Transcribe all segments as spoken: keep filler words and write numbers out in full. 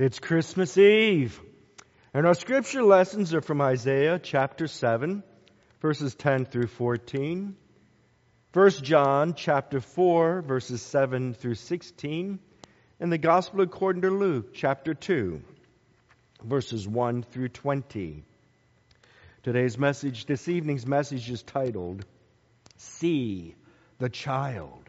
It's Christmas Eve, and our scripture lessons are from Isaiah chapter seven, verses ten through fourteen, First John chapter four, verses seven through sixteen, and the Gospel according to Luke chapter two, verses one through twenty. Today's message, this evening's message is titled, See the Child.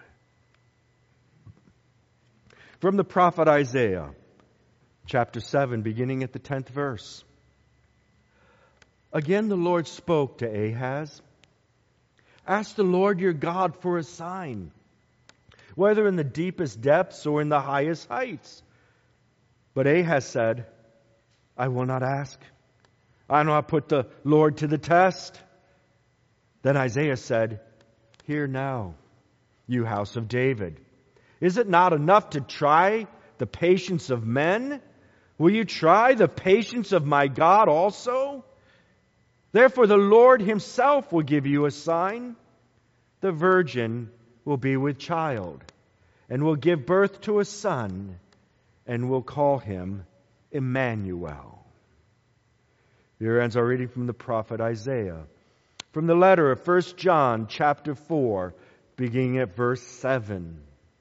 From the prophet Isaiah, chapter seven, beginning at the tenth verse. Again the Lord spoke to Ahaz. Ask the Lord your God for a sign, whether in the deepest depths or in the highest heights. But Ahaz said, I will not ask. I will not put the Lord to the test. Then Isaiah said, Hear now, you house of David. Is it not enough to try the patience of men? Will you try the patience of my God also? Therefore the Lord himself will give you a sign. The virgin will be with child, and will give birth to a son, and will call him Emmanuel. Here ends our reading from the prophet Isaiah. From the letter of First John chapter four, beginning at verse seven.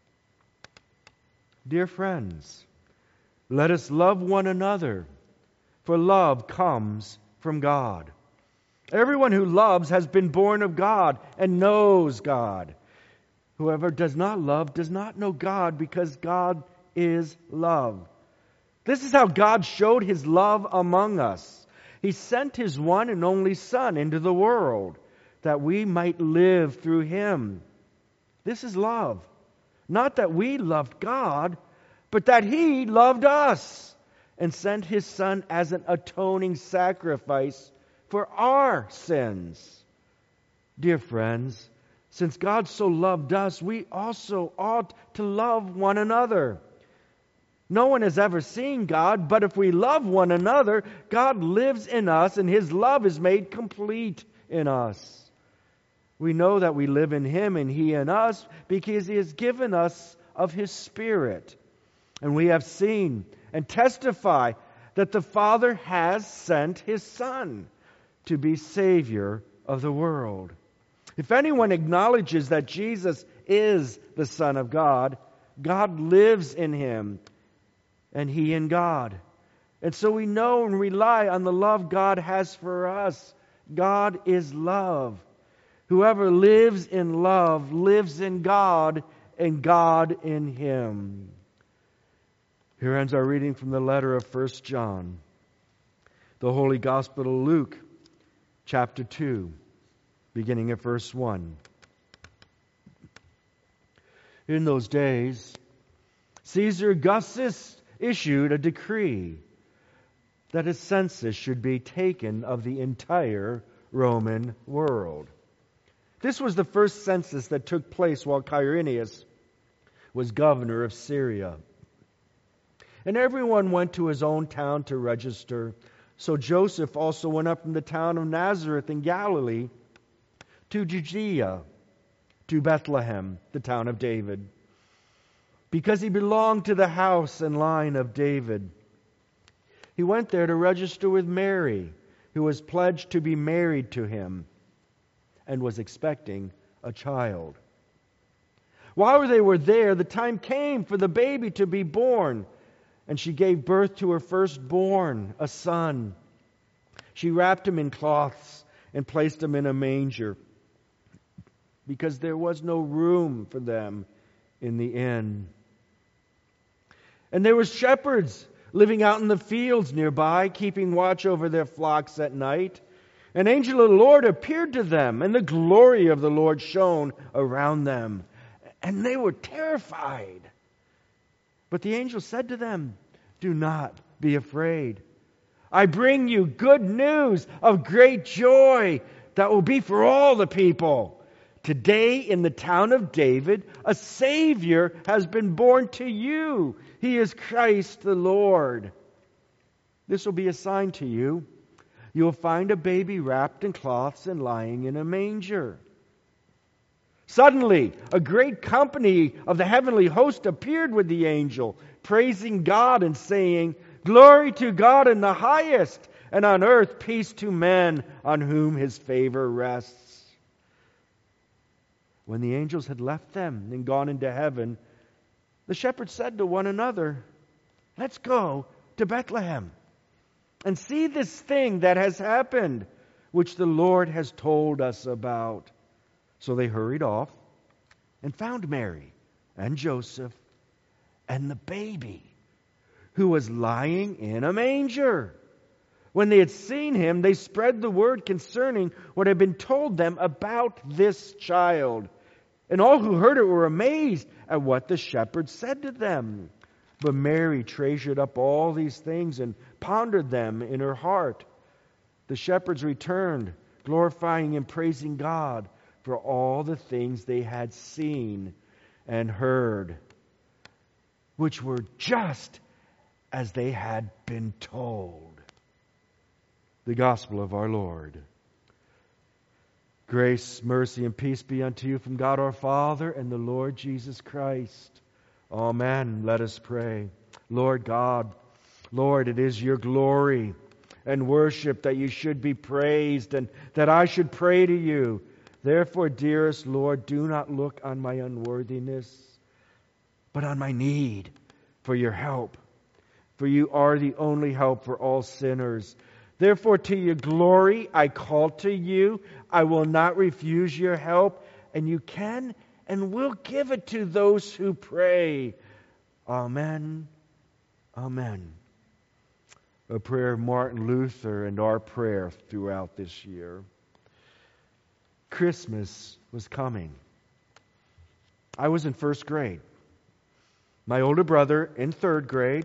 Dear friends, let us love one another, for love comes from God. Everyone who loves has been born of God and knows God. Whoever does not love does not know God, because God is love. This is how God showed His love among us. He sent His one and only Son into the world, that we might live through Him. This is love. Not that we loved God, but that He loved us and sent His Son as an atoning sacrifice for our sins. Dear friends, since God so loved us, we also ought to love one another. No one has ever seen God, but if we love one another, God lives in us and His love is made complete in us. We know that we live in Him and He in us because He has given us of His Spirit. And we have seen and testify that the Father has sent His Son to be Savior of the world. If anyone acknowledges that Jesus is the Son of God, God lives in Him and He in God. And so we know and rely on the love God has for us. God is love. Whoever lives in love lives in God and God in him. Here ends our reading from the letter of First John. The Holy Gospel of Luke, chapter two, beginning at verse one. In those days, Caesar Augustus issued a decree that a census should be taken of the entire Roman world. This was the first census that took place while Quirinius was governor of Syria. And everyone went to his own town to register. So Joseph also went up from the town of Nazareth in Galilee to Judea, to Bethlehem, the town of David, because he belonged to the house and line of David. He went there to register with Mary, who was pledged to be married to him and was expecting a child. While they were there, the time came for the baby to be born, and she gave birth to her firstborn, a son. She wrapped him in cloths and placed him in a manger, because there was no room for them in the inn. And there were shepherds living out in the fields nearby, keeping watch over their flocks at night. An angel of the Lord appeared to them, and the glory of the Lord shone around them, and they were terrified. But the angel said to them, Do not be afraid. I bring you good news of great joy that will be for all the people. Today in the town of David, a Savior has been born to you. He is Christ the Lord. This will be a sign to you. You will find a baby wrapped in cloths and lying in a manger. Suddenly, a great company of the heavenly host appeared with the angel, praising God and saying, Glory to God in the highest, and on earth peace to men on whom his favor rests. When the angels had left them and gone into heaven, the shepherds said to one another, let's go to Bethlehem and see this thing that has happened, which the Lord has told us about. So they hurried off and found Mary and Joseph and the baby, who was lying in a manger. When they had seen him, they spread the word concerning what had been told them about this child. And all who heard it were amazed at what the shepherds said to them. But Mary treasured up all these things and pondered them in her heart. The shepherds returned, glorifying and praising God for all the things they had seen and heard, which were just as they had been told. The gospel of our Lord. Grace, mercy, and peace be unto you from God our Father and the Lord Jesus Christ. Amen. Let us pray. Lord God, Lord, it is your glory and worship that you should be praised and that I should pray to you. Therefore, dearest Lord, do not look on my unworthiness, but on my need for your help. For you are the only help for all sinners. Therefore, to your glory, I call to you. I will not refuse your help, and you can and will give it to those who pray. Amen. Amen. A prayer of Martin Luther and our prayer throughout this year. Christmas was coming. I was in first grade. My older brother in third grade.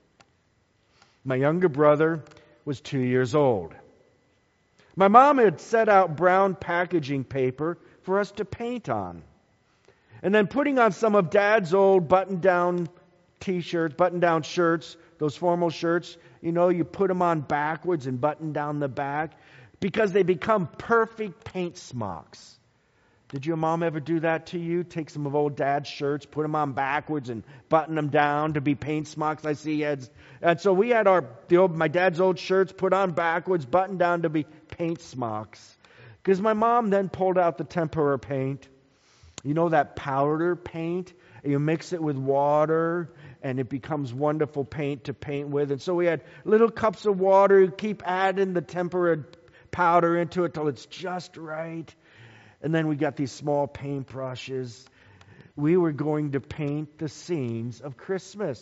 My younger brother was two years old. My mom had set out brown packaging paper for us to paint on. And then putting on some of Dad's old button-down t-shirts, button-down shirts, those formal shirts, you know, you put them on backwards and button down the back because they become perfect paint smocks. Did your mom ever do that to you? Take some of old Dad's shirts, put them on backwards, and button them down to be paint smocks? I see heads. And so we had our the old, my dad's old shirts put on backwards, buttoned down to be paint smocks. Because my mom then pulled out the tempera paint. You know that powder paint? You mix it with water, and it becomes wonderful paint to paint with. And so we had little cups of water. You keep adding the tempera powder into it till it's just right. And then we got these small paint brushes. We were going to paint the scenes of Christmas.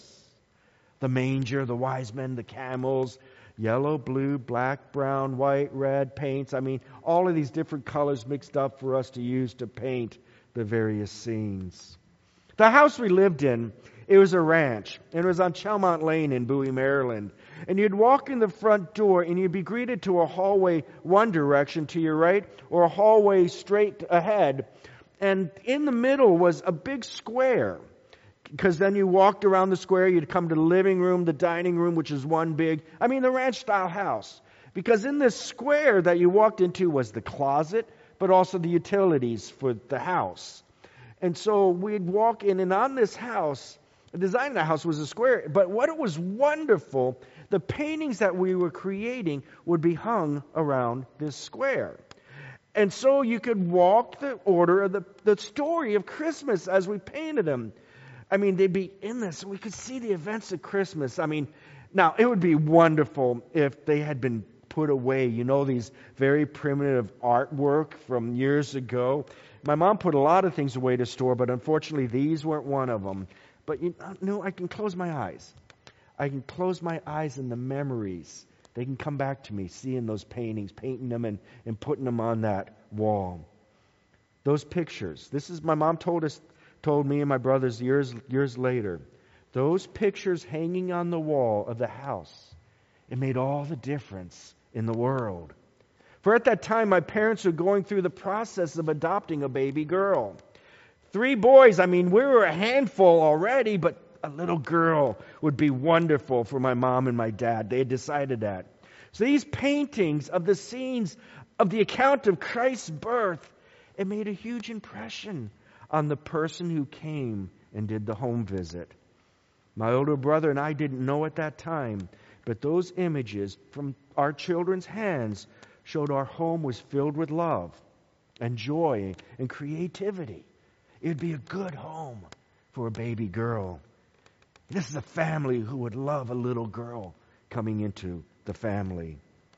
The manger, the wise men, the camels, yellow, blue, black, brown, white, red paints. I mean, all of these different colors mixed up for us to use to paint the various scenes. The house we lived in, it was a ranch. And it was on Chelmont Lane in Bowie, Maryland. And you'd walk in the front door and you'd be greeted to a hallway one direction to your right or a hallway straight ahead. And in the middle was a big square. Because then you walked around the square, you'd come to the living room, the dining room, which is one big, I mean the ranch-style house. Because in this square that you walked into was the closet, but also the utilities for the house. And so we'd walk in, and on this house, the design of the house was a square. But what it was wonderful, the paintings that we were creating would be hung around this square. And so you could walk the order of the, the story of Christmas as we painted them. I mean, they'd be in this. We could see the events of Christmas. I mean, now, it would be wonderful if they had been put away. You know, these very primitive artwork from years ago. My mom put a lot of things away to store, but unfortunately, these weren't one of them. But you know, I can close my eyes. I can close my eyes and the memories. They can come back to me, seeing those paintings, painting them and, and putting them on that wall. Those pictures. This is, my mom told us, told me and my brothers years, years later. Those pictures hanging on the wall of the house, it made all the difference in the world. For at that time, my parents were going through the process of adopting a baby girl. Three boys, I mean, we were a handful already, but a little girl would be wonderful for my mom and my dad. They had decided that. So these paintings of the scenes of the account of Christ's birth, it made a huge impression on the person who came and did the home visit. My older brother and I didn't know at that time, But those images from our children's hands showed our home was filled with love and joy and creativity. It would be a good home for a baby girl. This is a family who would love a little girl coming into the family.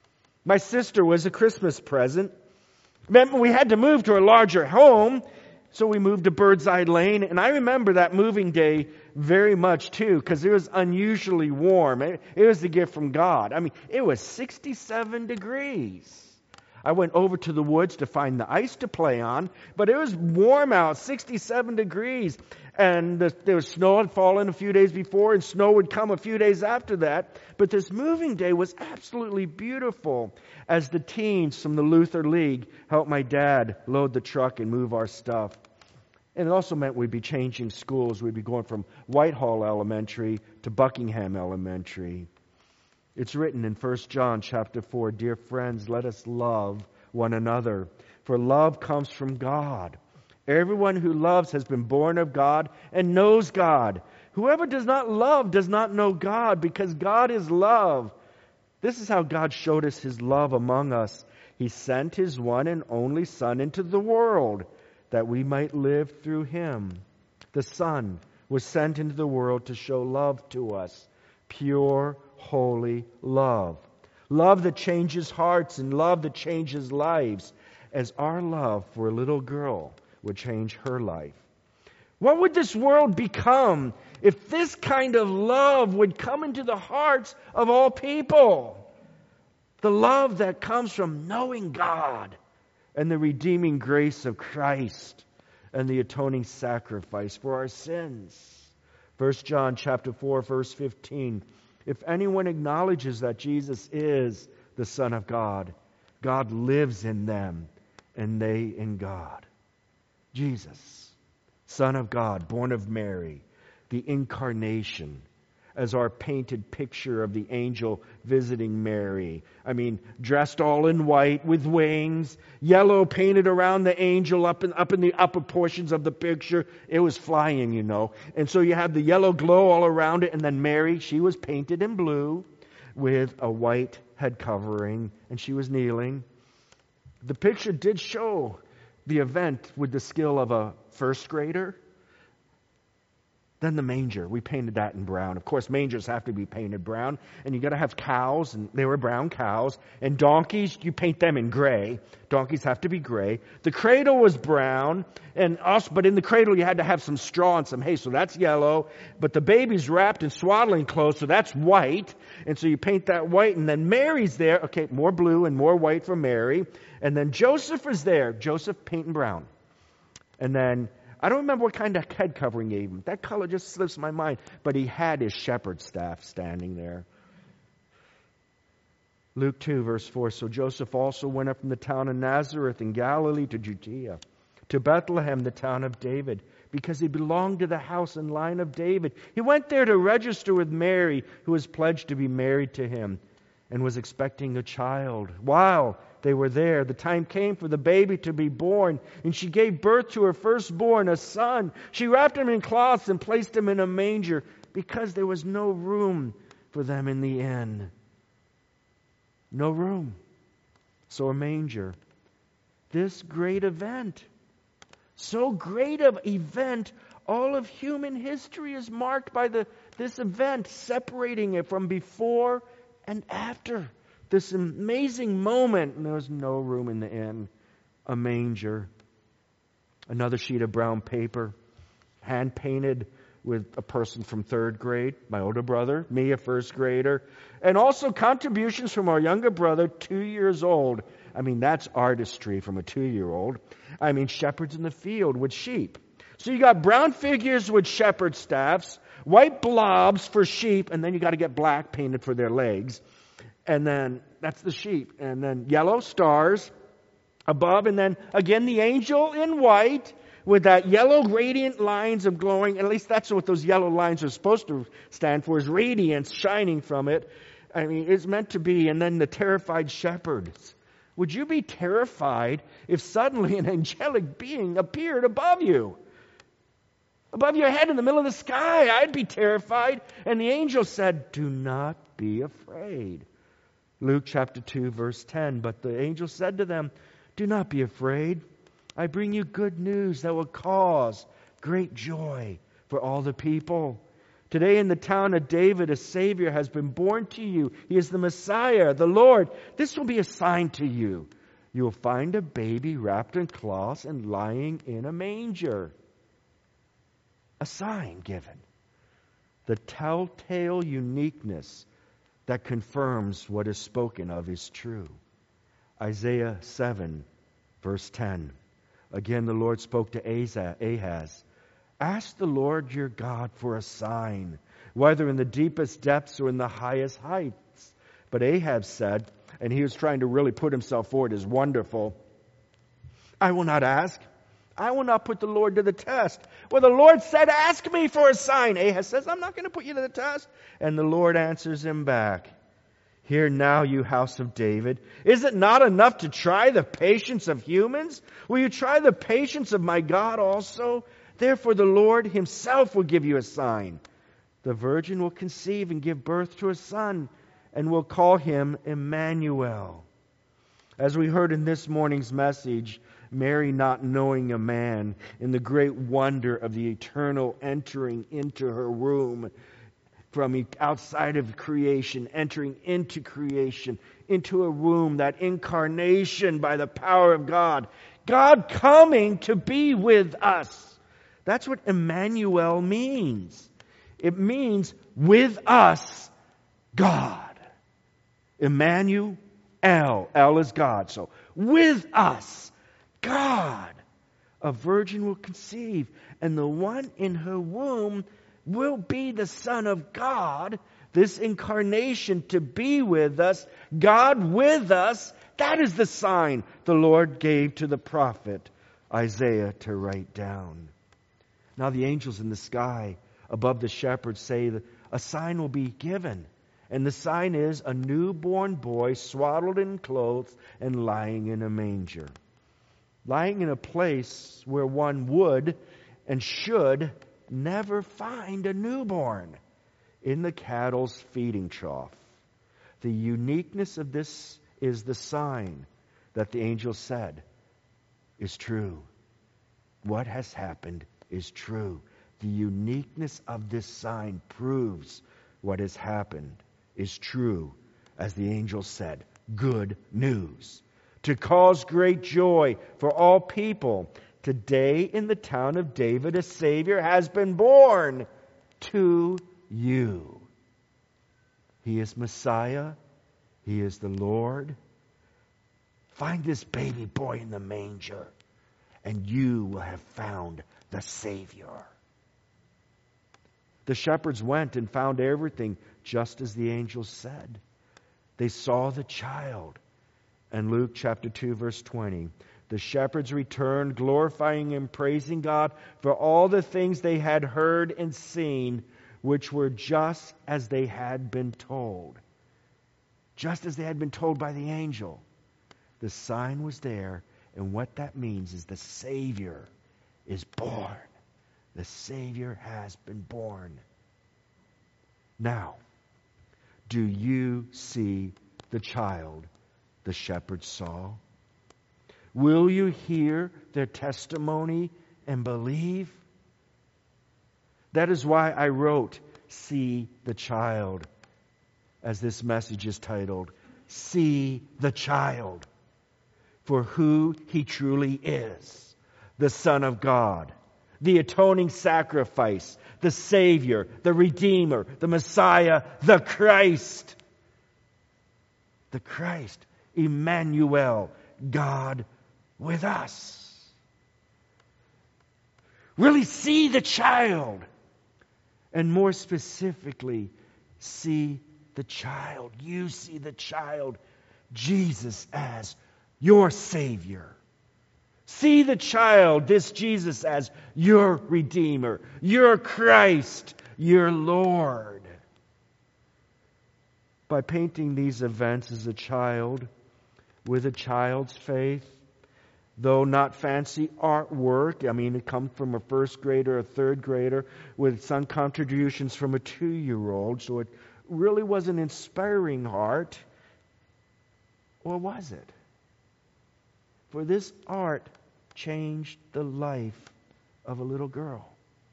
My sister was a Christmas present. Meant we had to move to a larger home, so we moved to Birdseye Lane. And I remember that moving day very much too, because it was unusually warm. It, it was a gift from God. I mean, it was sixty-seven degrees. I went over to the woods to find the ice to play on, but it was warm out, sixty-seven degrees. And the, there was snow had fallen a few days before, and snow would come a few days after that. But this moving day was absolutely beautiful as the teens from the Luther League helped my dad load the truck and move our stuff. And it also meant we'd be changing schools. We'd be going from Whitehall Elementary to Buckingham Elementary. It's written in First John chapter four, "Dear friends, let us love one another, for love comes from God. Everyone who loves has been born of God and knows God. Whoever does not love does not know God, because God is love." This is how God showed us His love among us. He sent His one and only Son into the world that we might live through Him. The Son was sent into the world to show love to us. Pure, holy love. Love that changes hearts and love that changes lives, as our love for a little girl would change her life. What would this world become if this kind of love would come into the hearts of all people? The love that comes from knowing God and the redeeming grace of Christ and the atoning sacrifice for our sins. First John chapter four, verse fifteen. If anyone acknowledges that Jesus is the Son of God, God lives in them and they in God. Jesus, Son of God, born of Mary, the incarnation, as our painted picture of the angel visiting Mary. I mean, dressed all in white with wings, yellow painted around the angel up in, up in the upper portions of the picture. It was flying, you know. And so you have the yellow glow all around it. And then Mary, she was painted in blue with a white head covering, and she was kneeling. The picture did show the event with the skill of a first grader. Then the manger, we painted that in brown. Of course, mangers have to be painted brown, and you got to have cows, and they were brown cows. And donkeys, you paint them in gray. Donkeys have to be gray. The cradle was brown, and also, but in the cradle you had to have some straw and some hay, so that's yellow. But the baby's wrapped in swaddling clothes, so that's white. And so you paint that white, and then Mary's there. Okay, more blue and more white for Mary. And then Joseph is there. Joseph painting brown. And then I don't remember what kind of head covering he gave him. That color just slips my mind. But he had his shepherd's staff standing there. Luke two, verse four. So Joseph also went up from the town of Nazareth in Galilee to Judea, to Bethlehem, the town of David, because he belonged to the house and line of David. He went there to register with Mary, who was pledged to be married to him and was expecting a child. While they were there, the time came for the baby to be born, and she gave birth to her firstborn, a son. She wrapped him in cloths and placed him in a manger because there was no room for them in the inn. No room. So a manger. This great event, so great of event, all of human history is marked by the this event, separating it from before and after. This amazing moment, and there was no room in the inn. A manger. Another sheet of brown paper, hand painted with a person from third grade, my older brother, me, a first grader, and also contributions from our younger brother, two years old. I mean, that's artistry from a two-year-old. I mean, shepherds in the field with sheep. So you got brown figures with shepherd staffs, white blobs for sheep, and then you got to get black painted for their legs. And then that's the sheep. And then yellow stars above. And then again the angel in white with that yellow radiant lines of glowing. At least that's what those yellow lines are supposed to stand for, is radiance shining from it. I mean, it's meant to be. And then the terrified shepherds. Would you be terrified if suddenly an angelic being appeared above you? above your head in the middle of the sky. I'd be terrified. And the angel said, do not be afraid. Luke chapter two, verse ten. But the angel said to them, do not be afraid. I bring you good news that will cause great joy for all the people. Today in the town of David, a Savior has been born to you. He is the Messiah, the Lord. This will be a sign to you. You will find a baby wrapped in cloths and lying in a manger. A sign given. The telltale uniqueness that confirms what is spoken of is true. Isaiah seven, verse ten. Again, the Lord spoke to Ahaz. Ask the Lord your God for a sign, whether in the deepest depths or in the highest heights. But Ahaz said, and he was trying to really put himself forward as wonderful, I will not ask. I will not put the Lord to the test. Well, the Lord said, ask me for a sign. Ahaz says, I'm not going to put you to the test. And the Lord answers him back. Hear now, you house of David. Is it not enough to try the patience of humans? Will you try the patience of my God also? Therefore the Lord himself will give you a sign. The virgin will conceive and give birth to a son, and will call him Emmanuel. As we heard in this morning's message, Mary not knowing a man, in the great wonder of the eternal entering into her womb, from outside of creation, entering into creation, into a womb, that incarnation by the power of God. God coming to be with us. That's what Emmanuel means. It means with us, God. Emmanuel, El is God. So, with us, God. A virgin will conceive, and the one in her womb will be the Son of God. This incarnation to be with us, God with us, that is the sign the Lord gave to the prophet Isaiah to write down. Now the angels in the sky above the shepherds say that a sign will be given. And the sign is a newborn boy swaddled in clothes and lying in a manger. Lying in a place where one would and should never find a newborn, in the cattle's feeding trough. The uniqueness of this is the sign that the angel said is true. What has happened is true. The uniqueness of this sign proves what has happened is true. As the angel said, good news. To cause great joy for all people. Today in the town of David, a Savior has been born to you. He is Messiah. He is the Lord. Find this baby boy in the manger, and you will have found the Savior. The shepherds went and found everything just as the angels said. They saw the child. And Luke chapter two, verse twenty. The shepherds returned, glorifying and praising God for all the things they had heard and seen, which were just as they had been told. Just as they had been told by the angel. The sign was there, and what that means is the Savior is born. The Savior has been born. Now, do you see the child the shepherds saw? Will you hear their testimony and believe? That is why I wrote, See the Child, as this message is titled, See the Child, for who He truly is, the Son of God, the atoning sacrifice, the Savior, the Redeemer, the Messiah, the Christ. The Christ, Emmanuel, God with us. Really see the child. And more specifically, see the child. You see the child, Jesus, as your Savior. See the child, this Jesus, as your Redeemer, your Christ, your Lord. By painting these events as a child, with a child's faith, though not fancy artwork. I mean, it comes from a first grader, a third grader, with some contributions from a two-year-old. So it really was an inspiring art. Or was it? For this art changed the life of a little girl.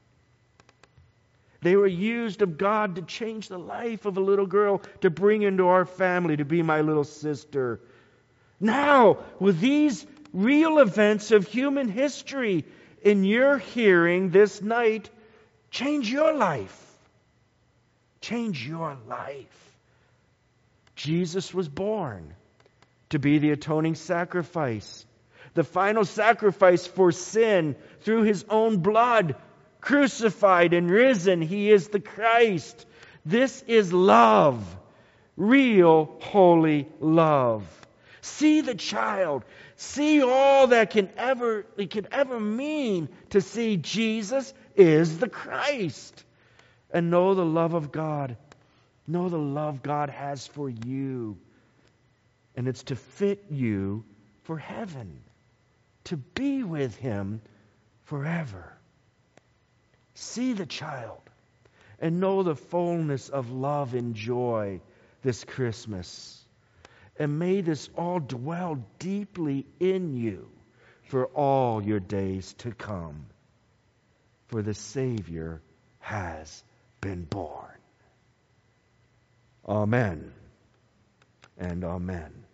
They were used of God to change the life of a little girl, to bring into our family, to be my little sister. Now, with these real events of human history in your hearing this night, change your life. Change your life. Jesus was born to be the atoning sacrifice, the final sacrifice for sin through His own blood, crucified and risen. He is the Christ. This is love, real holy love. See the child. See all that can ever it can ever mean to see Jesus is the Christ. And know the love of God. Know the love God has for you. And it's to fit you for heaven, to be with Him forever. See the child and know the fullness of love and joy this Christmas. And may this all dwell deeply in you for all your days to come. For the Savior has been born. Amen and amen.